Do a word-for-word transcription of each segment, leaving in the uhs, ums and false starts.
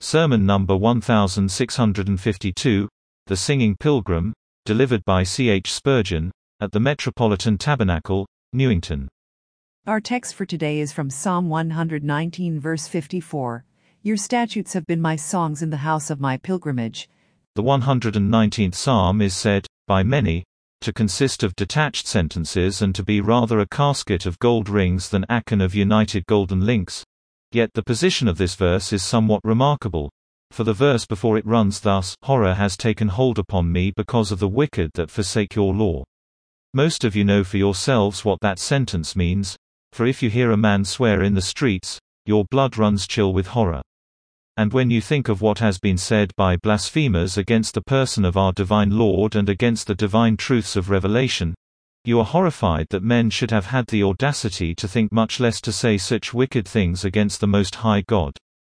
Sermon number one thousand six hundred fifty-two, The Singing Pilgrim, delivered by C H Spurgeon, at the Metropolitan Tabernacle, Newington. Our text for today is from Psalm one hundred nineteen verse fifty-four. Your statutes have been my songs in the house of my pilgrimage. The one hundred nineteenth Psalm is said, by many, to consist of detached sentences and to be rather a casket of gold rings than aken of united golden links. Yet the position of this verse is somewhat remarkable, for the verse before it runs thus, "Horror has taken hold upon me because of the wicked that forsake your law." Most of you know for yourselves what that sentence means, for if you hear a man swear in the streets, your blood runs chill with horror. And when you think of what has been said by blasphemers against the person of our divine Lord and against the divine truths of Revelation, you are horrified that men should have had the audacity to think, much less to say, such wicked things against the Most High God.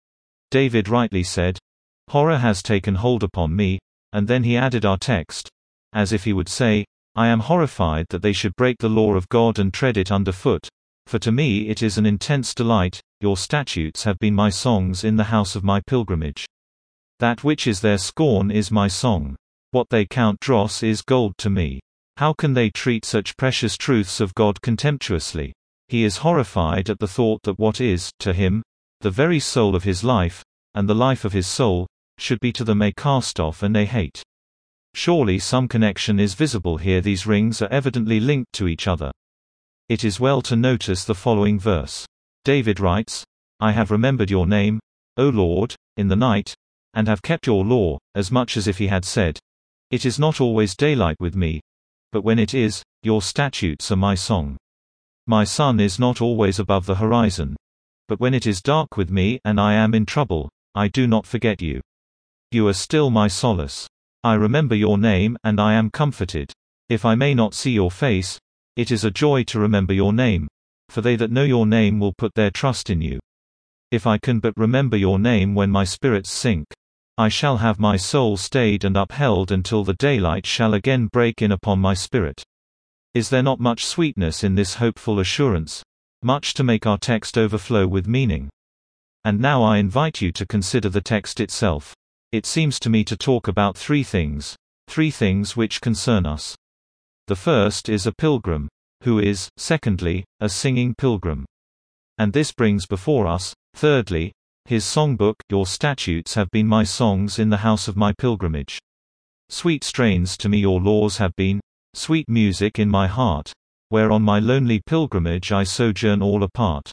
David rightly said, "Horror has taken hold upon me," and then he added our text, as if he would say, "I am horrified that they should break the law of God and tread it underfoot, for to me it is an intense delight, your statutes have been my songs in the house of my pilgrimage. That which is their scorn is my song. What they count dross is gold to me. How can they treat such precious truths of God contemptuously? He is horrified at the thought that what is, to him, the very soul of his life, and the life of his soul, should be to them a cast-off and a hate." Surely some connection is visible here. These rings are evidently linked to each other. It is well to notice the following verse. David writes, "I have remembered your name, O Lord, in the night, and have kept your law," as much as if he had said, "It is not always daylight with me, but when it is, your statutes are my song. My sun is not always above the horizon, but when it is dark with me and I am in trouble, I do not forget you. You are still my solace. I remember your name and I am comforted. If I may not see your face, it is a joy to remember your name, for they that know your name will put their trust in you. If I can but remember your name when my spirits sink, I shall have my soul stayed and upheld until the daylight shall again break in upon my spirit." Is there not much sweetness in this hopeful assurance? Much to make our text overflow with meaning. And now I invite you to consider the text itself. It seems to me to talk about three things, three things which concern us. The first is a pilgrim, who is, secondly, a singing pilgrim. And this brings before us, thirdly, his songbook, "Your statutes have been my songs in the house of my pilgrimage." Sweet strains to me your laws have been, sweet music in my heart, where on my lonely pilgrimage I sojourn all apart.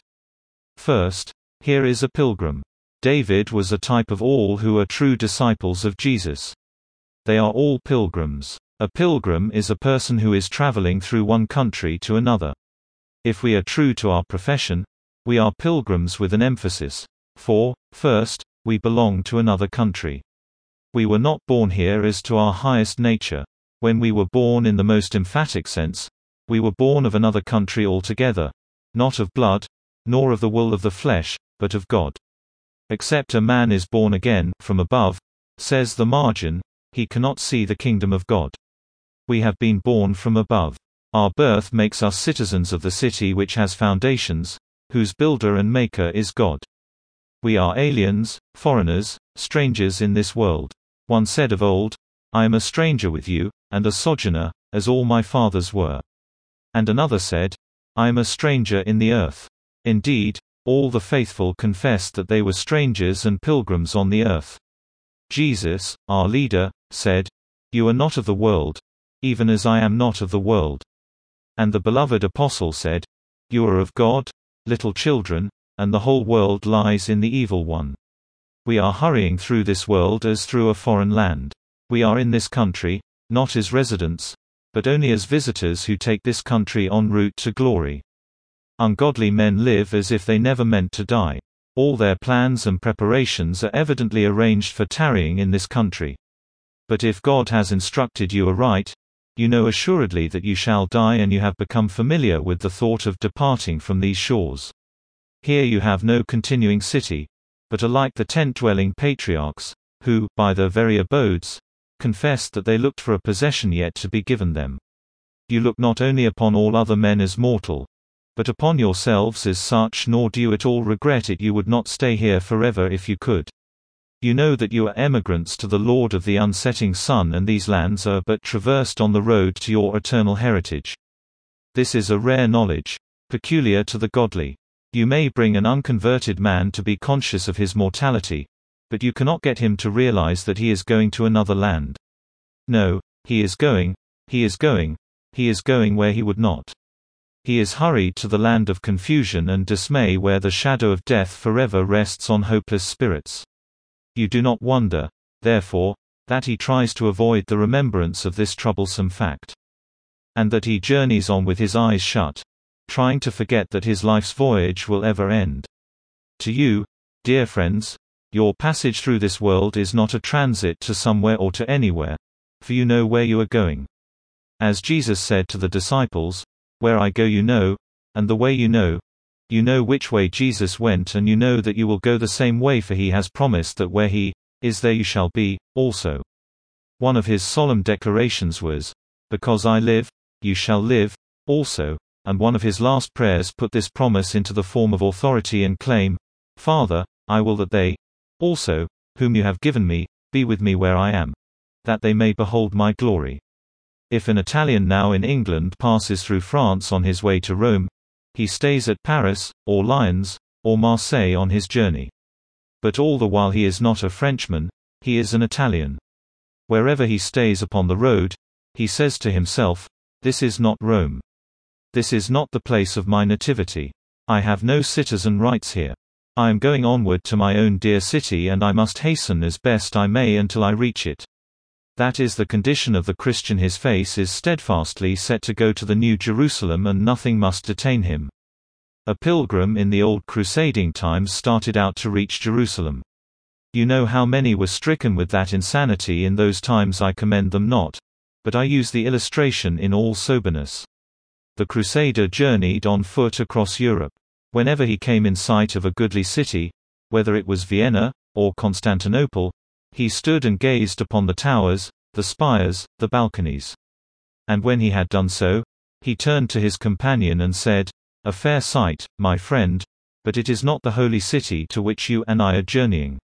First, here is a pilgrim. David was a type of all who are true disciples of Jesus. They are all pilgrims. A pilgrim is a person who is traveling through one country to another. If we are true to our profession, we are pilgrims with an emphasis. For, first, we belong to another country. We were not born here as to our highest nature. When we were born in the most emphatic sense, we were born of another country altogether, not of blood, nor of the will of the flesh, but of God. Except a man is born again, from above, says the margin, he cannot see the kingdom of God. We have been born from above. Our birth makes us citizens of the city which has foundations, whose builder and maker is God. We are aliens, foreigners, strangers in this world. One said of old, "I am a stranger with you, and a sojourner, as all my fathers were." And another said, "I am a stranger in the earth." Indeed, all the faithful confessed that they were strangers and pilgrims on the earth. Jesus, our leader, said, "You are not of the world, even as I am not of the world." And the beloved apostle said, "You are of God, little children, and the whole world lies in the evil one." We are hurrying through this world as through a foreign land. We are in this country, not as residents, but only as visitors who take this country en route to glory. Ungodly men live as if they never meant to die. All their plans and preparations are evidently arranged for tarrying in this country. But if God has instructed you aright, you know assuredly that you shall die, and you have become familiar with the thought of departing from these shores. Here you have no continuing city, but are like the tent-dwelling patriarchs, who, by their very abodes, confessed that they looked for a possession yet to be given them. You look not only upon all other men as mortal, but upon yourselves as such, nor do you at all regret it. You would not stay here forever if you could. You know that you are emigrants to the Lord of the unsetting sun, and these lands are but traversed on the road to your eternal heritage. This is a rare knowledge, peculiar to the godly. You may bring an unconverted man to be conscious of his mortality, but you cannot get him to realize that he is going to another land. No, he is going, he is going, he is going where he would not. He is hurried to the land of confusion and dismay, where the shadow of death forever rests on hopeless spirits. You do not wonder, therefore, that he tries to avoid the remembrance of this troublesome fact, and that he journeys on with his eyes shut, trying to forget that his life's voyage will ever end. To you, dear friends, your passage through this world is not a transit to somewhere or to anywhere, for you know where you are going. As Jesus said to the disciples, "Where I go you know, and the way you know." You know which way Jesus went, and you know that you will go the same way, for he has promised that where he is, there you shall be, also. One of his solemn declarations was, "Because I live, you shall live, also," and one of his last prayers put this promise into the form of authority and claim, "Father, I will that they, also, whom you have given me, be with me where I am, that they may behold my glory." If an Italian now in England passes through France on his way to Rome, he stays at Paris, or Lyons, or Marseille on his journey. But all the while he is not a Frenchman, he is an Italian. Wherever he stays upon the road, he says to himself, "This is not Rome. This is not the place of my nativity. I have no citizen rights here. I am going onward to my own dear city, and I must hasten as best I may until I reach it." That is the condition of the Christian. His face is steadfastly set to go to the New Jerusalem, and nothing must detain him. A pilgrim in the old crusading times started out to reach Jerusalem. You know how many were stricken with that insanity in those times. I commend them not, but I use the illustration in all soberness. The crusader journeyed on foot across Europe. Whenever he came in sight of a goodly city, whether it was Vienna, or Constantinople, he stood and gazed upon the towers, the spires, the balconies. And when he had done so, he turned to his companion and said, "A fair sight, my friend, but it is not the holy city to which you and I are journeying."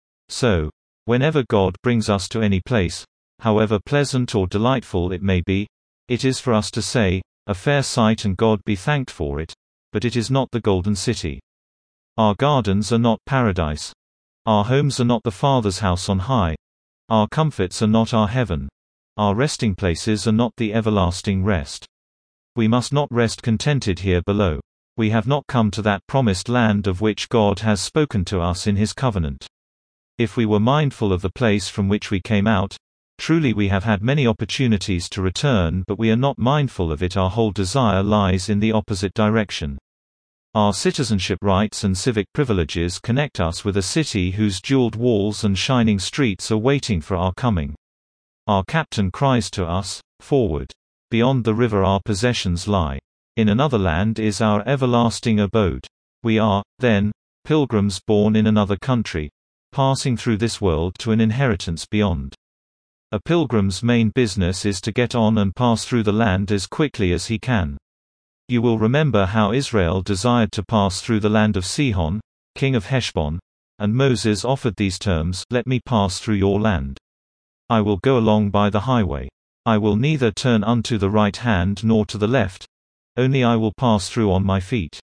So, whenever God brings us to any place, however pleasant or delightful it may be, it is for us to say, "A fair sight, and God be thanked for it, but it is not the golden city." Our gardens are not paradise. Our homes are not the Father's house on high. Our comforts are not our heaven. Our resting places are not the everlasting rest. We must not rest contented here below. We have not come to that promised land of which God has spoken to us in his covenant. If we were mindful of the place from which we came out, truly we have had many opportunities to return, but we are not mindful of it. Our whole desire lies in the opposite direction. Our citizenship rights and civic privileges connect us with a city whose jeweled walls and shining streets are waiting for our coming. Our captain cries to us, "Forward! Beyond the river our possessions lie. In another land is our everlasting abode." We are, then, pilgrims born in another country, passing through this world to an inheritance beyond. A pilgrim's main business is to get on and pass through the land as quickly as he can. You will remember how Israel desired to pass through the land of Sihon, king of Heshbon, and Moses offered these terms, "Let me pass through your land. I will go along by the highway. I will neither turn unto the right hand nor to the left, only I will pass through on my feet."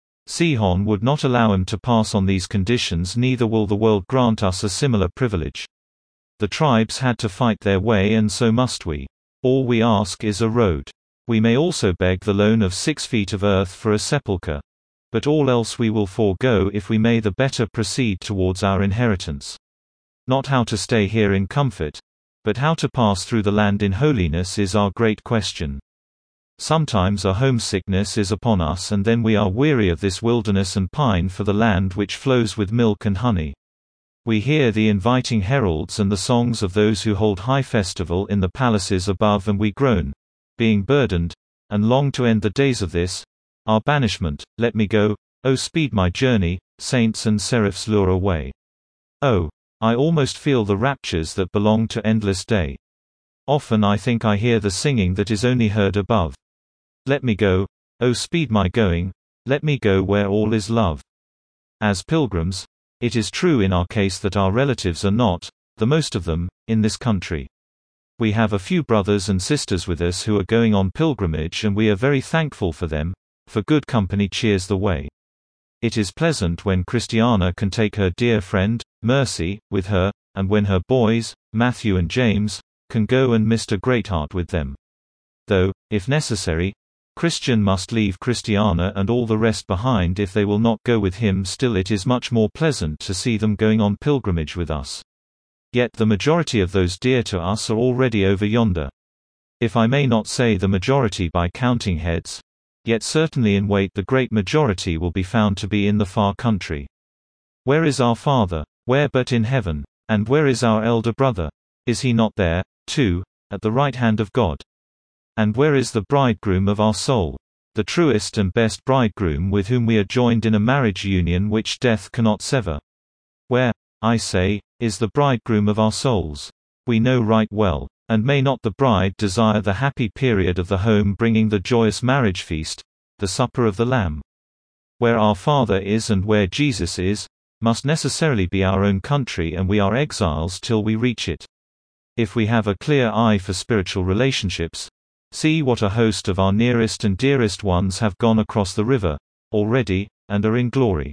Sihon would not allow him to pass on these conditions, neither will the world grant us a similar privilege. The tribes had to fight their way, and so must we. All we ask is a road. We may also beg the loan of six feet of earth for a sepulchre. But all else we will forego if we may the better proceed towards our inheritance. Not how to stay here in comfort, but how to pass through the land in holiness is our great question. Sometimes a homesickness is upon us, and then we are weary of this wilderness and pine for the land which flows with milk and honey. We hear the inviting heralds and the songs of those who hold high festival in the palaces above, and we groan, being burdened, and long to end the days of this, our banishment. Let me go, oh speed my journey, saints and seraphs lure away. Oh, I almost feel the raptures that belong to endless day. Often I think I hear the singing that is only heard above. Let me go, oh speed my going, let me go where all is love. As pilgrims, It is true in our case that our relatives are not, the most of them, in this country. We have a few brothers and sisters with us who are going on pilgrimage, and we are very thankful for them, for good company cheers the way. It is pleasant when Christiana can take her dear friend, Mercy, with her, and when her boys, Matthew and James, can go and Mister Greatheart with them. Though, if necessary, Christian must leave Christiana and all the rest behind if they will not go with him. Still, it is much more pleasant to see them going on pilgrimage with us. Yet the majority of those dear to us are already over yonder. If I may not say the majority by counting heads, yet certainly in weight the great majority will be found to be in the far country. Where is our Father? Where but in heaven? And where is our elder brother? Is he not there, too, at the right hand of God? And where is the bridegroom of our soul, the truest and best bridegroom with whom we are joined in a marriage union which death cannot sever? Where, I say, is the bridegroom of our souls? We know right well. And may not the bride desire the happy period of the home bringing the joyous marriage feast, the supper of the Lamb? Where our Father is and where Jesus is, must necessarily be our own country, and we are exiles till we reach it. If we have a clear eye for spiritual relationships, see what a host of our nearest and dearest ones have gone across the river, already, and are in glory.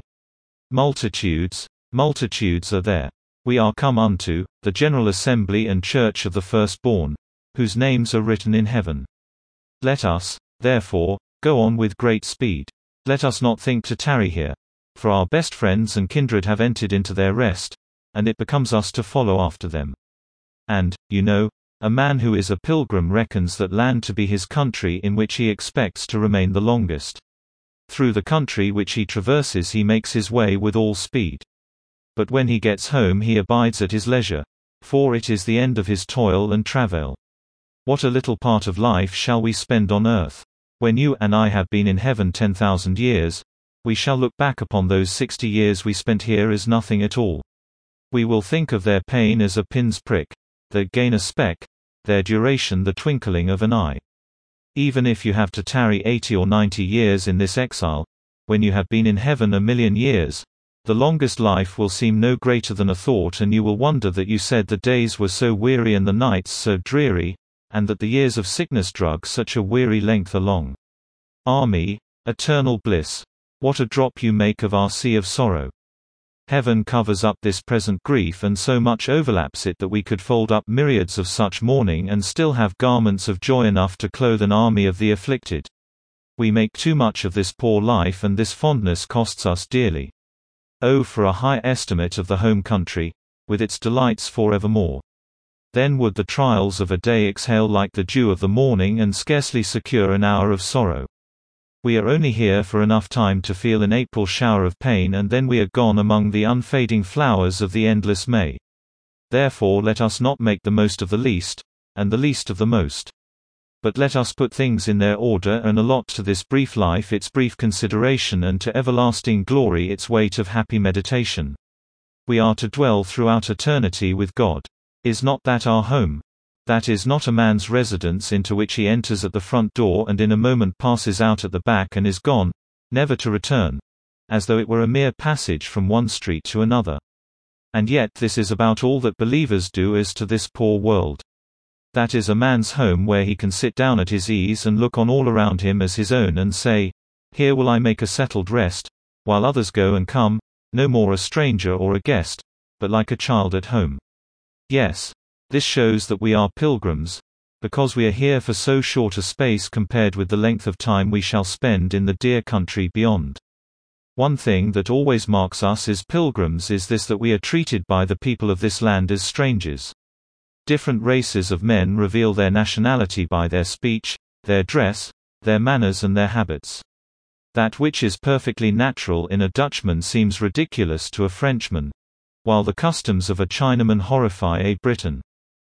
Multitudes, multitudes are there. We are come unto the general assembly and church of the firstborn, whose names are written in heaven. Let us, therefore, go on with great speed. Let us not think to tarry here, for our best friends and kindred have entered into their rest, and it becomes us to follow after them. And, you know, a man who is a pilgrim reckons that land to be his country in which he expects to remain the longest. Through the country which he traverses he makes his way with all speed. But when he gets home he abides at his leisure, for it is the end of his toil and travail. What a little part of life shall we spend on earth? When you and I have been in heaven ten thousand years, we shall look back upon those sixty years we spent here as nothing at all. We will think of their pain as a pin's prick, their gain a speck, their duration the twinkling of an eye. Even if you have to tarry eighty or ninety years in this exile, when you have been in heaven a million years, the longest life will seem no greater than a thought, and you will wonder that you said the days were so weary and the nights so dreary, and that the years of sickness drug such a weary length along. Ah me, eternal bliss! What a drop you make of our sea of sorrow! Heaven covers up this present grief, and so much overlaps it that we could fold up myriads of such mourning and still have garments of joy enough to clothe an army of the afflicted. We make too much of this poor life, and this fondness costs us dearly. Oh, for a high estimate of the home country, with its delights for evermore. Then would the trials of a day exhale like the dew of the morning and scarcely secure an hour of sorrow. We are only here for enough time to feel an April shower of pain, and then we are gone among the unfading flowers of the endless May. Therefore let us not make the most of the least, and the least of the most. But let us put things in their order and allot to this brief life its brief consideration, and to everlasting glory its weight of happy meditation. We are to dwell throughout eternity with God. Is not that our home? That is not a man's residence into which he enters at the front door and in a moment passes out at the back and is gone, never to return, as though it were a mere passage from one street to another. And yet this is about all that believers do as to this poor world. That is a man's home where he can sit down at his ease and look on all around him as his own and say, "Here will I make a settled rest," while others go and come, no more a stranger or a guest, but like a child at home. Yes, this shows that we are pilgrims, because we are here for so short a space compared with the length of time we shall spend in the dear country beyond. One thing that always marks us as pilgrims is this, that we are treated by the people of this land as strangers. Different races of men reveal their nationality by their speech, their dress, their manners and their habits. That which is perfectly natural in a Dutchman seems ridiculous to a Frenchman, while the customs of a Chinaman horrify a Briton.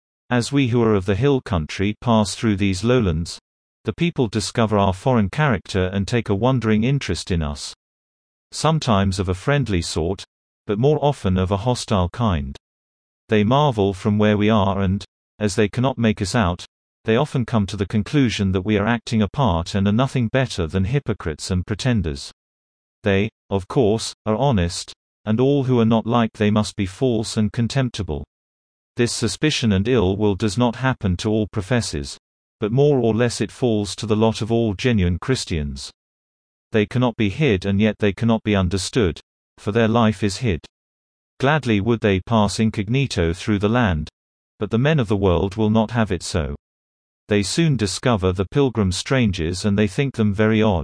As we who are of the hill country pass through these lowlands, the people discover our foreign character and take a wondering interest in us. Sometimes of a friendly sort, but more often of a hostile kind. They marvel from where we are and, as they cannot make us out, they often come to the conclusion that we are acting a part and are nothing better than hypocrites and pretenders. They, of course, are honest, and all who are not like they must be false and contemptible. This suspicion and ill will does not happen to all professors, but more or less it falls to the lot of all genuine Christians. They cannot be hid and yet they cannot be understood, for their life is hid. Gladly would they pass incognito through the land, but the men of the world will not have it so. They soon discover the pilgrim strangers and they think them very odd.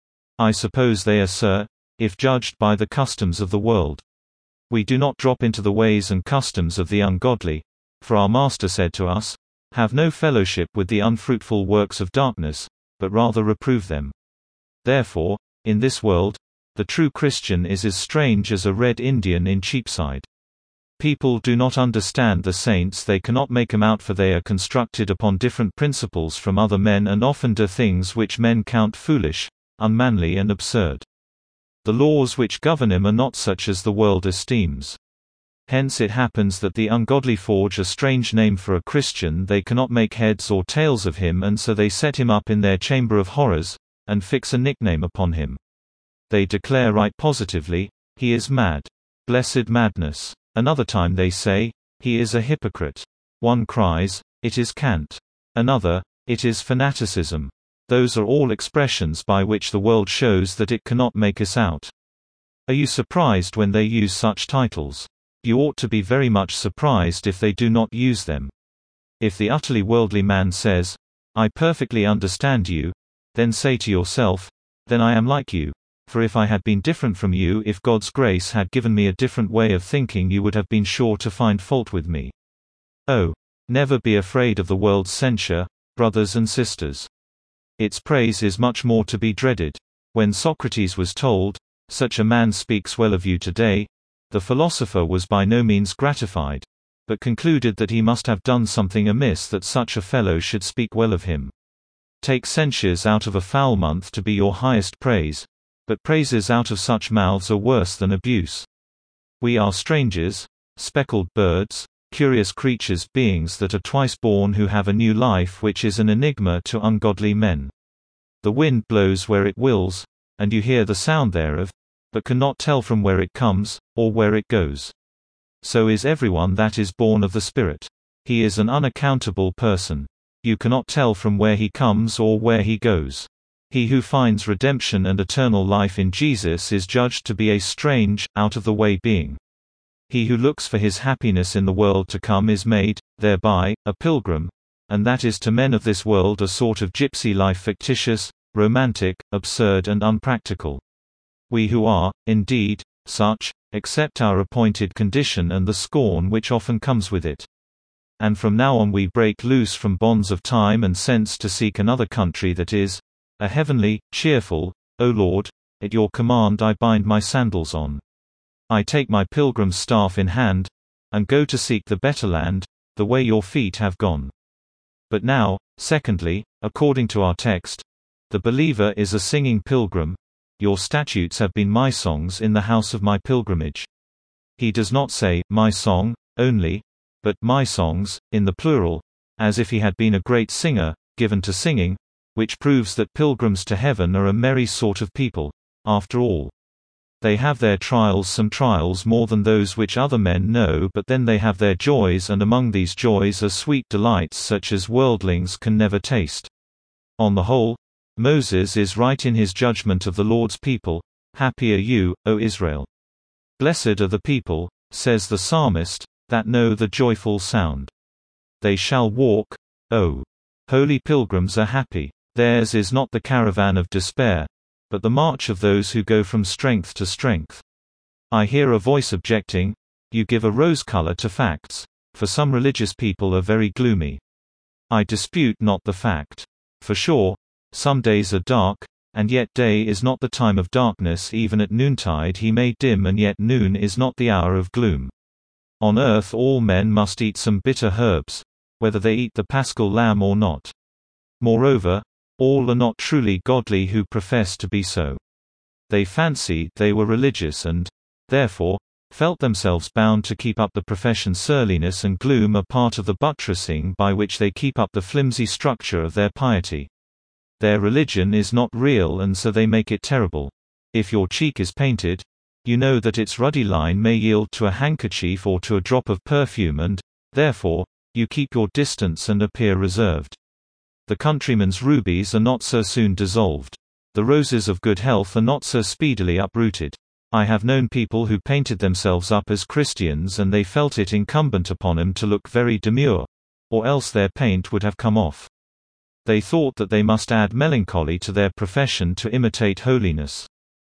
I suppose they are, sir, if judged by the customs of the world. We do not drop into the ways and customs of the ungodly, for our Master said to us, "Have no fellowship with the unfruitful works of darkness, but rather reprove them." Therefore, in this world, the true Christian is as strange as a red Indian in Cheapside. People do not understand the saints, they cannot make them out, for they are constructed upon different principles from other men and often do things which men count foolish, unmanly and absurd. The laws which govern him are not such as the world esteems. Hence it happens that the ungodly forge a strange name for a Christian, they cannot make heads or tails of him, and so they set him up in their chamber of horrors, and fix a nickname upon him. They declare right positively, "He is mad." Blessed madness. Another time they say, "He is a hypocrite." One cries, "It is cant." Another, "It is fanaticism." Those are all expressions by which the world shows that it cannot make us out. Are you surprised when they use such titles? You ought to be very much surprised if they do not use them. If the utterly worldly man says, "I perfectly understand you," then say to yourself, "Then I am like you. For if I had been different from you, if God's grace had given me a different way of thinking, you would have been sure to find fault with me." Oh, never be afraid of the world's censure, brothers and sisters. Its praise is much more to be dreaded. When Socrates was told, "Such a man speaks well of you today," the philosopher was by no means gratified, but concluded that he must have done something amiss that such a fellow should speak well of him. Take censures out of a foul month to be your highest praise, but praises out of such mouths are worse than abuse. We are strangers, speckled birds, curious creatures, beings that are twice born, who have a new life which is an enigma to ungodly men. The wind blows where it wills, and you hear the sound thereof, but cannot tell from where it comes, or where it goes. So is everyone that is born of the Spirit. He is an unaccountable person. You cannot tell from where he comes or where he goes. He who finds redemption and eternal life in Jesus is judged to be a strange, out-of-the-way being. He who looks for his happiness in the world to come is made, thereby, a pilgrim, and that is to men of this world a sort of gypsy life, fictitious, romantic, absurd and unpractical. We who are, indeed, such, accept our appointed condition and the scorn which often comes with it. And from now on we break loose from bonds of time and sense to seek another country that is, a heavenly, cheerful, O Lord, at your command I bind my sandals on. I take my pilgrim's staff in hand, and go to seek the better land, the way your feet have gone. But now, secondly, according to our text, the believer is a singing pilgrim. Your statutes have been my songs in the house of my pilgrimage. He does not say, my song, only, but my songs, in the plural, as if he had been a great singer, given to singing, which proves that pilgrims to heaven are a merry sort of people, after all. They have their trials, some trials more than those which other men know, but then they have their joys, and among these joys are sweet delights such as worldlings can never taste. On the whole, Moses is right in his judgment of the Lord's people. Happy are you, O Israel. Blessed are the people, says the psalmist, that know the joyful sound. They shall walk, O holy pilgrims are happy. Theirs is not the caravan of despair, but the march of those who go from strength to strength. I hear a voice objecting, you give a rose color to facts, for some religious people are very gloomy. I dispute not the fact. For sure, some days are dark, and yet day is not the time of darkness. Even at noontide he may dim, and yet noon is not the hour of gloom. On earth all men must eat some bitter herbs, whether they eat the paschal lamb or not. Moreover, all are not truly godly who profess to be so. They fancied they were religious and, therefore, felt themselves bound to keep up the profession. Surliness and gloom are part of the buttressing by which they keep up the flimsy structure of their piety. Their religion is not real, and so they make it terrible. If your cheek is painted, You know that its ruddy line may yield to a handkerchief or to a drop of perfume and, therefore, you keep your distance and appear reserved. The countryman's rubies are not so soon dissolved. The roses of good health are not so speedily uprooted. I have known people who painted themselves up as Christians and they felt it incumbent upon them to look very demure, or else their paint would have come off. They thought that they must add melancholy to their profession to imitate holiness.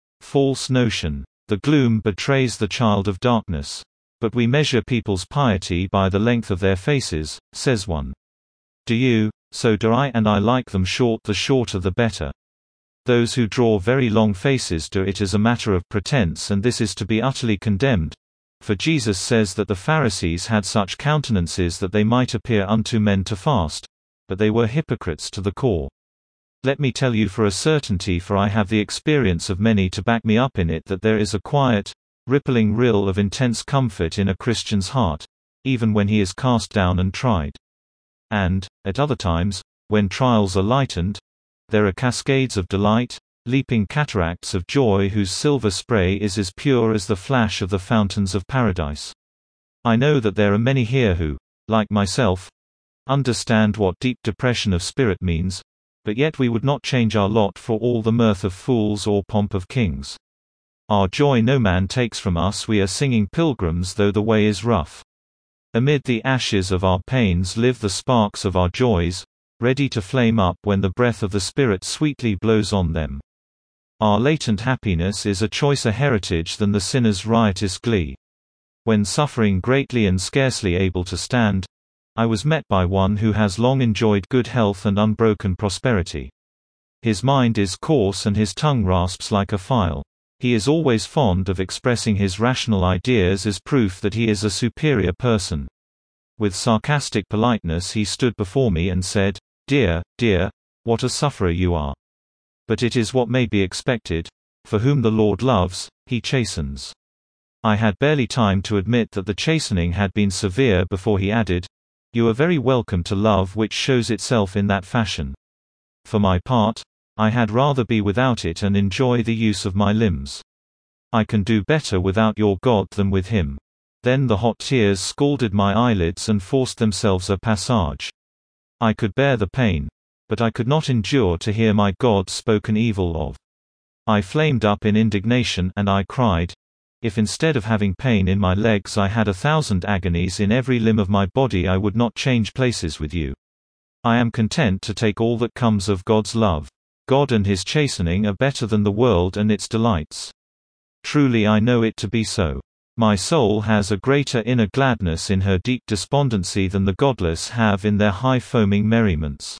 False notion. The gloom betrays the child of darkness. But we measure people's piety by the length of their faces, says one. Do you? So do I, and I like them short, the shorter the better. Those who draw very long faces do it as a matter of pretense, and this is to be utterly condemned. For Jesus says that the Pharisees had such countenances that they might appear unto men to fast, but they were hypocrites to the core. Let me tell you for a certainty, for I have the experience of many to back me up in it, that there is a quiet, rippling rill of intense comfort in a Christian's heart, even when he is cast down and tried. And, at other times, when trials are lightened, there are cascades of delight, leaping cataracts of joy whose silver spray is as pure as the flash of the fountains of paradise. I know that there are many here who, like myself, understand what deep depression of spirit means, but yet we would not change our lot for all the mirth of fools or pomp of kings. Our joy no man takes from us, we are singing pilgrims though the way is rough. Amid the ashes of our pains live the sparks of our joys, ready to flame up when the breath of the Spirit sweetly blows on them. Our latent happiness is a choicer heritage than the sinner's riotous glee. When suffering greatly and scarcely able to stand, I was met by one who has long enjoyed good health and unbroken prosperity. His mind is coarse and his tongue rasps like a file. He is always fond of expressing his rational ideas as proof that he is a superior person. With sarcastic politeness he stood before me and said, "Dear, dear, what a sufferer you are. But it is what may be expected, for whom the Lord loves, he chastens." I had barely time to admit that the chastening had been severe before he added, "You are very welcome to love which shows itself in that fashion. For my part, I had rather be without it and enjoy the use of my limbs. I can do better without your God than with him." Then the hot tears scalded my eyelids and forced themselves a passage. I could bear the pain, but I could not endure to hear my God spoken evil of. I flamed up in indignation, and I cried, "If instead of having pain in my legs I had a thousand agonies in every limb of my body, I would not change places with you. I am content to take all that comes of God's love. God and his chastening are better than the world and its delights. Truly I know it to be so. My soul has a greater inner gladness in her deep despondency than the godless have in their high foaming merriments."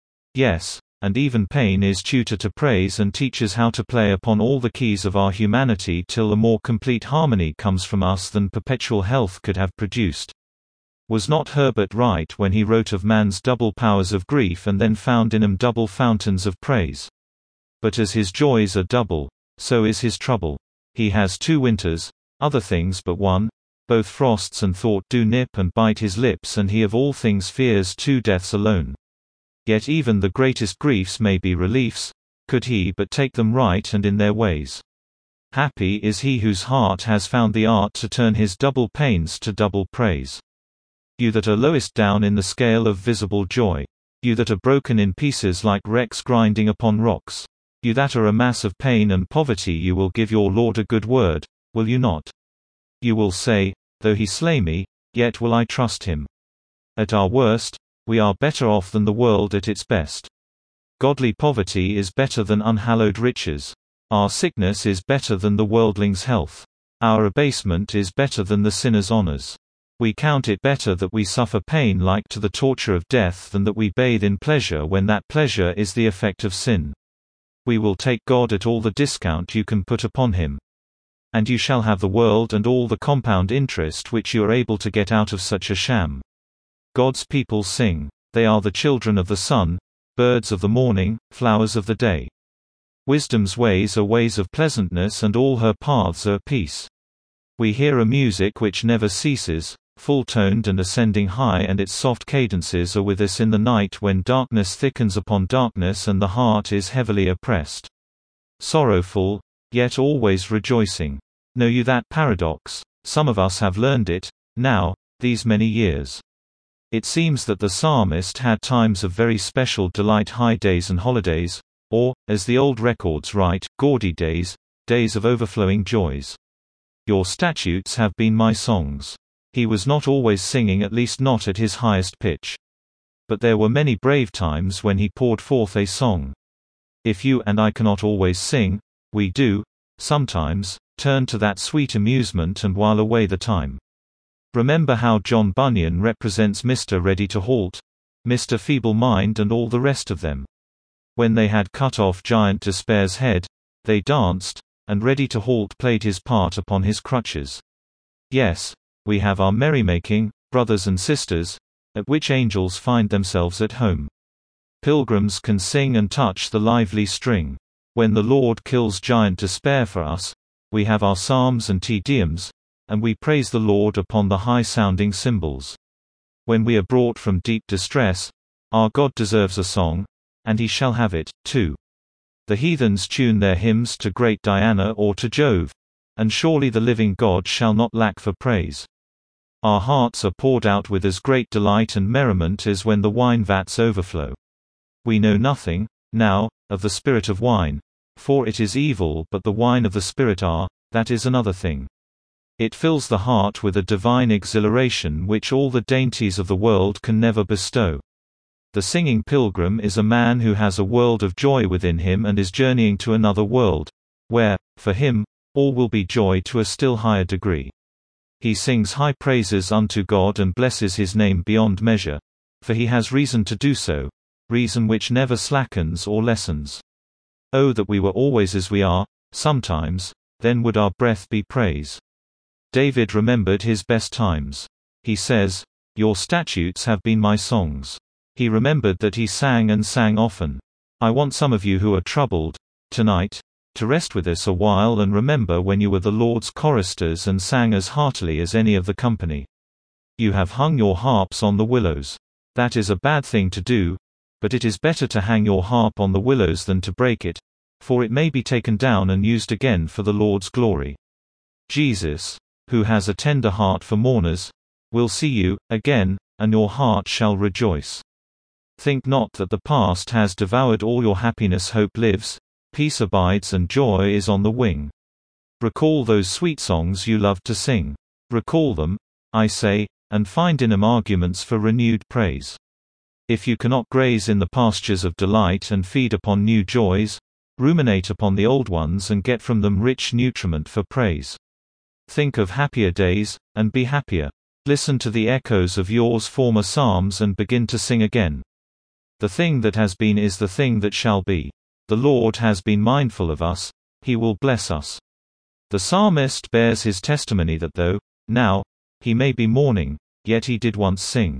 Yes, and even pain is tutor to praise and teaches how to play upon all the keys of our humanity till a more complete harmony comes from us than perpetual health could have produced. Was not Herbert right when he wrote of man's double powers of grief and then found in them double fountains of praise? But as his joys are double, so is his trouble. He has two winters, other things but one, both frosts and thought do nip and bite his lips, and he of all things fears two deaths alone. Yet even the greatest griefs may be reliefs, could he but take them right and in their ways. Happy is he whose heart has found the art to turn his double pains to double praise. You that are lowest down in the scale of visible joy. You that are broken in pieces like wrecks grinding upon rocks. You that are a mass of pain and poverty, you will give your Lord a good word, will you not? You will say, "Though he slay me, yet will I trust him." At our worst, we are better off than the world at its best. Godly poverty is better than unhallowed riches. Our sickness is better than the worldling's health. Our abasement is better than the sinner's honors. We count it better that we suffer pain like to the torture of death than that we bathe in pleasure when that pleasure is the effect of sin. We will take God at all the discount you can put upon him. And you shall have the world and all the compound interest which you are able to get out of such a sham. God's people sing. They are the children of the sun, birds of the morning, flowers of the day. Wisdom's ways are ways of pleasantness, and all her paths are peace. We hear a music which never ceases, full-toned and ascending high, and its soft cadences are with us in the night when darkness thickens upon darkness and the heart is heavily oppressed. Sorrowful, yet always rejoicing. Know you that paradox? Some of us have learned it, now, these many years. It seems that the psalmist had times of very special delight, high days and holidays, or, as the old records write, gaudy days, days of overflowing joys. Your statutes have been my songs. He was not always singing, at least not at his highest pitch. But there were many brave times when he poured forth a song. If you and I cannot always sing, we do, sometimes, turn to that sweet amusement and while away the time. Remember how John Bunyan represents Mister Ready to Halt, Mister Feeble Mind and all the rest of them. When they had cut off Giant Despair's head, they danced, and Ready to Halt played his part upon his crutches. Yes, we have our merrymaking, brothers and sisters, at which angels find themselves at home. Pilgrims can sing and touch the lively string. When the Lord kills Giant Despair for us, we have our psalms and Te Deums, and we praise the Lord upon the high-sounding cymbals. When we are brought from deep distress, our God deserves a song, and he shall have it, too. The heathens tune their hymns to great Diana or to Jove, and surely the living God shall not lack for praise. Our hearts are poured out with as great delight and merriment as when the wine vats overflow. We know nothing, now, of the spirit of wine, for it is evil, but the wine of the Spirit are, that is another thing. It fills the heart with a divine exhilaration which all the dainties of the world can never bestow. The singing pilgrim is a man who has a world of joy within him and is journeying to another world, where, for him, all will be joy to a still higher degree. He sings high praises unto God and blesses his name beyond measure, for he has reason to do so, reason which never slackens or lessens. Oh, that we were always as we are, sometimes, then would our breath be praise. David remembered his best times. He says, "Your statutes have been my songs." He remembered that he sang and sang often. I want some of you who are troubled, tonight, to rest with us a while and remember when you were the Lord's choristers and sang as heartily as any of the company. You have hung your harps on the willows. That is a bad thing to do, but it is better to hang your harp on the willows than to break it, for it may be taken down and used again for the Lord's glory. Jesus, who has a tender heart for mourners, will see you, again, and your heart shall rejoice. Think not that the past has devoured all your happiness. Hope lives, peace abides and joy is on the wing. Recall those sweet songs you loved to sing. Recall them, I say, and find in them arguments for renewed praise. If you cannot graze in the pastures of delight and feed upon new joys, ruminate upon the old ones and get from them rich nutriment for praise. Think of happier days, and be happier. Listen to the echoes of yours former psalms and begin to sing again. The thing that has been is the thing that shall be. The Lord has been mindful of us, he will bless us. The psalmist bears his testimony that though, now, he may be mourning, yet he did once sing.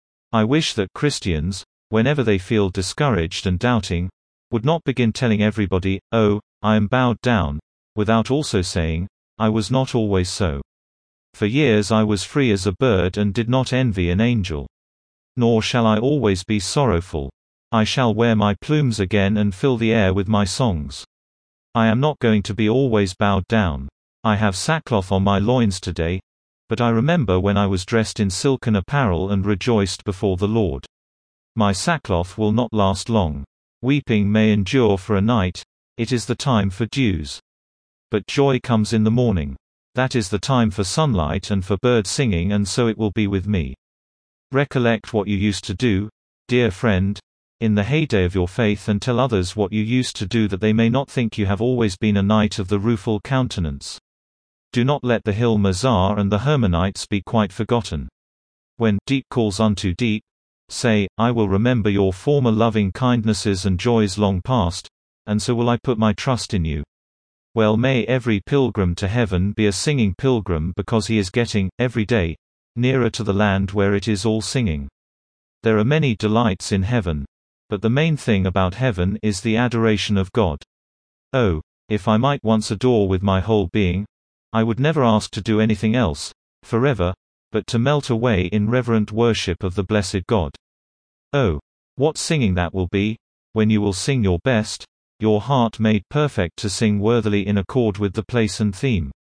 I wish that Christians, whenever they feel discouraged and doubting, would not begin telling everybody, "Oh, I am bowed down," without also saying, "I was not always so. For years I was free as a bird and did not envy an angel. Nor shall I always be sorrowful. I shall wear my plumes again and fill the air with my songs. I am not going to be always bowed down. I have sackcloth on my loins today, but I remember when I was dressed in silken apparel and rejoiced before the Lord. My sackcloth will not last long. Weeping may endure for a night, it is the time for dews. But joy comes in the morning. That is the time for sunlight and for bird singing, and so it will be with me." Recollect what you used to do, dear friend, in the heyday of your faith, and tell others what you used to do that they may not think you have always been a knight of the rueful countenance. Do not let the hill Mizar and the Hermonites be quite forgotten. When deep calls unto deep, say, I will remember your former loving kindnesses and joys long past, and so will I put my trust in you. Well, may every pilgrim to heaven be a singing pilgrim, because he is getting, every day, nearer to the land where it is all singing. There are many delights in heaven, but the main thing about heaven is the adoration of God. Oh, if I might once adore with my whole being, I would never ask to do anything else, forever, but to melt away in reverent worship of the blessed God. Oh, what singing that will be, when you will sing your best, your heart made perfect to sing worthily in accord with the place and theme.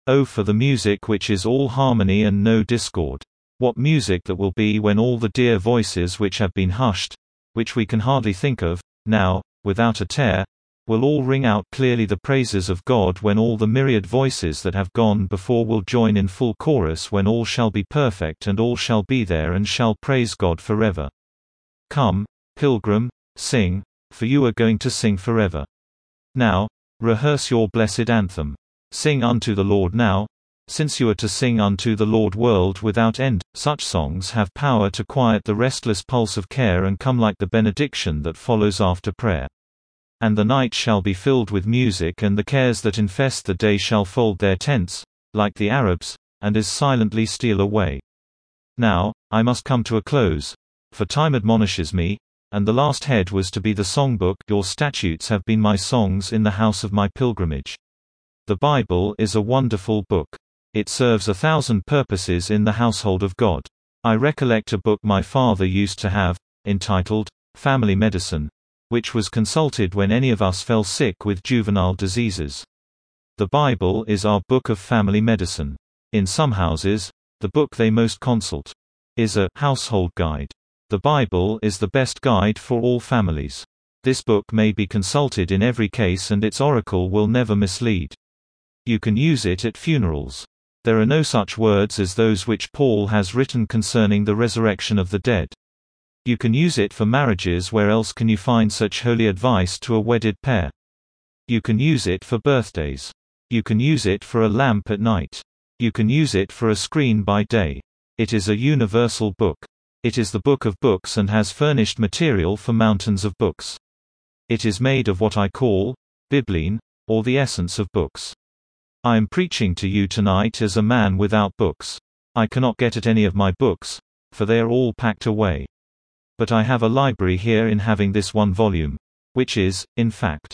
Oh, for the music which is all harmony and no discord! What music that will be when all the dear voices which have been hushed, which we can hardly think of, now, without a tear, will all ring out clearly the praises of God, when all the myriad voices that have gone before will join in full chorus, when all shall be perfect and all shall be there and shall praise God forever. Come, pilgrim, sing, for you are going to sing forever. Now, rehearse your blessed anthem. Sing unto the Lord now, since you are to sing unto the Lord world without end. Such songs have power to quiet the restless pulse of care and come like the benediction that follows after prayer. And the night shall be filled with music, and the cares that infest the day shall fold their tents, like the Arabs, and as silently steal away. Now, I must come to a close, for time admonishes me, and the last head was to be the songbook. Your statutes have been my songs in the house of my pilgrimage. The Bible is a wonderful book. It serves a thousand purposes in the household of God. I recollect a book my father used to have, entitled, Family Medicine, which was consulted when any of us fell sick with juvenile diseases. The Bible is our book of family medicine. In some houses, the book they most consult is a household guide. The Bible is the best guide for all families. This book may be consulted in every case, and its oracle will never mislead. You can use it at funerals. There are no such words as those which Paul has written concerning the resurrection of the dead. You can use it for marriages. Where else can you find such holy advice to a wedded pair? You can use it for birthdays. You can use it for a lamp at night. You can use it for a screen by day. It is a universal book. It is the book of books and has furnished material for mountains of books. It is made of what I call Bibline, or the essence of books. I am preaching to you tonight as a man without books. I cannot get at any of my books, for they are all packed away. But I have a library here in having this one volume, which is, in fact,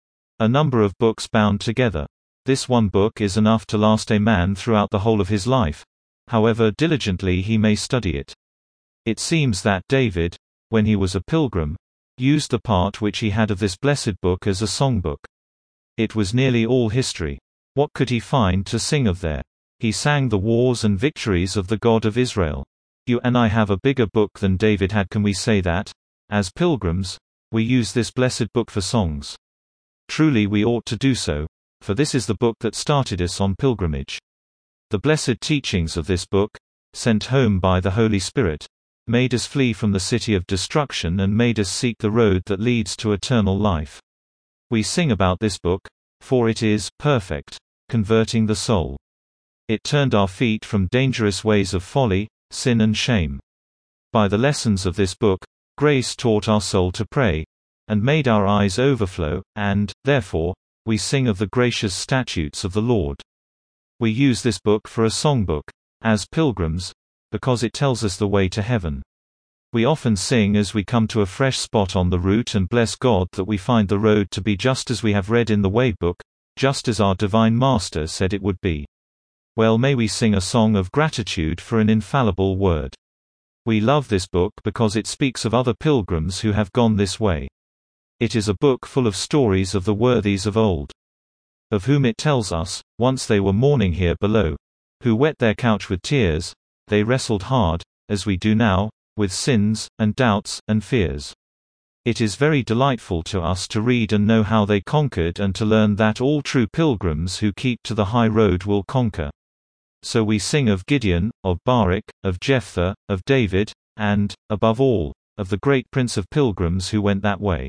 a number of books bound together. This one book is enough to last a man throughout the whole of his life, however diligently he may study it. It seems that David, when he was a pilgrim, used the part which he had of this blessed book as a songbook. It was nearly all history. What could he find to sing of there? He sang the wars and victories of the God of Israel. You and I have a bigger book than David had. Can we say that? As pilgrims, we use this blessed book for songs. Truly we ought to do so, for this is the book that started us on pilgrimage. The blessed teachings of this book, sent home by the Holy Spirit, made us flee from the city of destruction and made us seek the road that leads to eternal life. We sing about this book, for it is perfect, converting the soul. It turned our feet from dangerous ways of folly, sin and shame. By the lessons of this book, grace taught our soul to pray, and made our eyes overflow, and, therefore, we sing of the gracious statutes of the Lord. We use this book for a songbook, as pilgrims, because it tells us the way to heaven. We often sing as we come to a fresh spot on the route and bless God that we find the road to be just as we have read in the Way Book, just as our Divine Master said it would be. Well, may we sing a song of gratitude for an infallible word. We love this book because it speaks of other pilgrims who have gone this way. It is a book full of stories of the worthies of old, of whom it tells us, once they were mourning here below, who wet their couch with tears, they wrestled hard, as we do now, with sins, and doubts, and fears. It is very delightful to us to read and know how they conquered, and to learn that all true pilgrims who keep to the high road will conquer. So we sing of Gideon, of Barak, of Jephthah, of David, and, above all, of the great Prince of Pilgrims who went that way.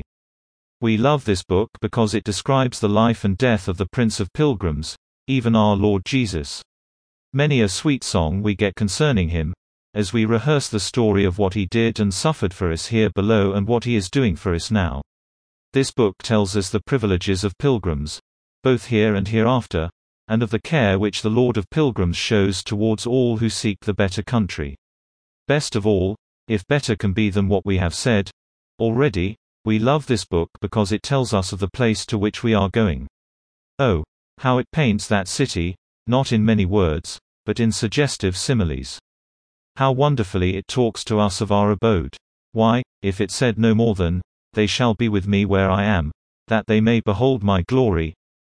We love this book because it describes the life and death of the Prince of Pilgrims, even our Lord Jesus. Many a sweet song we get concerning him, as we rehearse the story of what he did and suffered for us here below and what he is doing for us now. This book tells us the privileges of pilgrims, both here and hereafter, and of the care which the Lord of Pilgrims shows towards all who seek the better country. Best of all, if better can be than what we have said already, we love this book because it tells us of the place to which we are going. Oh, how it paints that city, not in many words, but in suggestive similes. How wonderfully it talks to us of our abode. Why, if it said no more than, "They shall be with me where I am, that they may behold my glory,"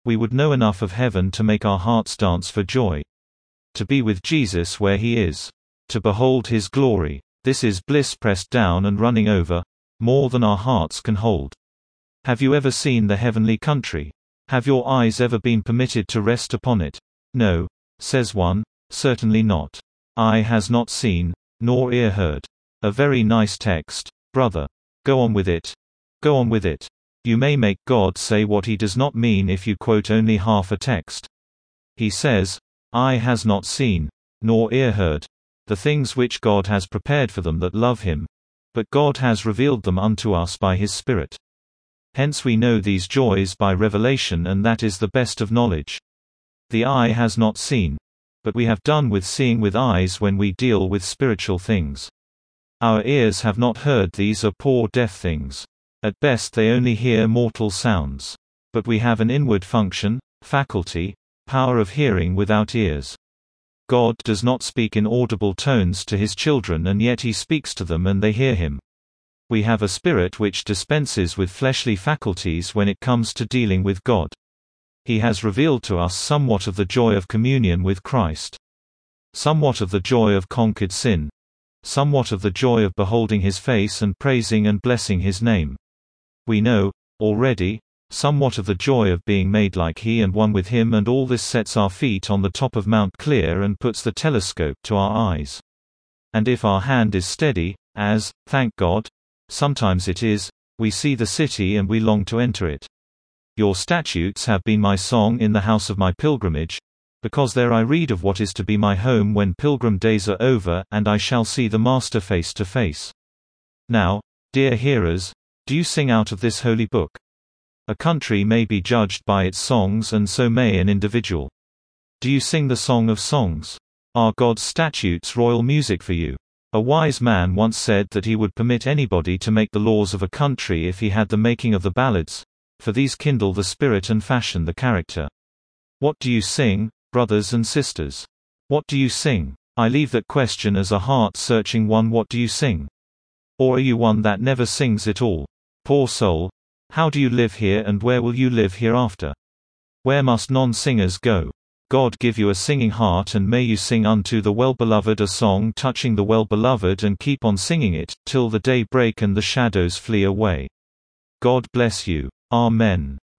we would know enough of heaven to make our hearts dance for joy. To be with Jesus where he is. To behold his glory. This is bliss pressed down and running over, more than our hearts can hold. Have you ever seen the heavenly country? Have your eyes ever been permitted to rest upon it? No, says one, certainly not. Eye has not seen, nor ear heard. A very nice text, brother. Go on with it. Go on with it. You may make God say what he does not mean if you quote only half a text. He says, eye has not seen, nor ear heard, the things which God has prepared for them that love him, but God has revealed them unto us by his Spirit. Hence we know these joys by revelation, and that is the best of knowledge. The eye has not seen, but we have done with seeing with eyes when we deal with spiritual things. Our ears have not heard, these are poor deaf things. At best they only hear mortal sounds. But we have an inward function, faculty, power of hearing without ears. God does not speak in audible tones to his children, and yet he speaks to them and they hear him. We have a spirit which dispenses with fleshly faculties when it comes to dealing with God. He has revealed to us somewhat of the joy of communion with Christ. Somewhat of the joy of conquered sin. Somewhat of the joy of beholding his face and praising and blessing his name. We know, already, somewhat of the joy of being made like he and one with him, and all this sets our feet on the top of Mount Clear and puts the telescope to our eyes. And if our hand is steady, as, thank God, sometimes it is, we see the city and we long to enter it. Your statutes have been my song in the house of my pilgrimage, because there I read of what is to be my home when pilgrim days are over, and I shall see the Master face to face. Now, dear hearers, do you sing out of this holy book? A country may be judged by its songs, and so may an individual. Do you sing the song of songs? Are God's statutes royal music for you? A wise man once said that he would permit anybody to make the laws of a country if he had the making of the ballads, for these kindle the spirit and fashion the character. What do you sing, brothers and sisters? What do you sing? I leave that question as a heart-searching one. What do you sing? Or are you one that never sings at all? Poor soul! How do you live here, and where will you live hereafter? Where must non-singers go? God give you a singing heart, and may you sing unto the well-beloved a song touching the well-beloved, and keep on singing it, till the day break and the shadows flee away. God bless you. Amen.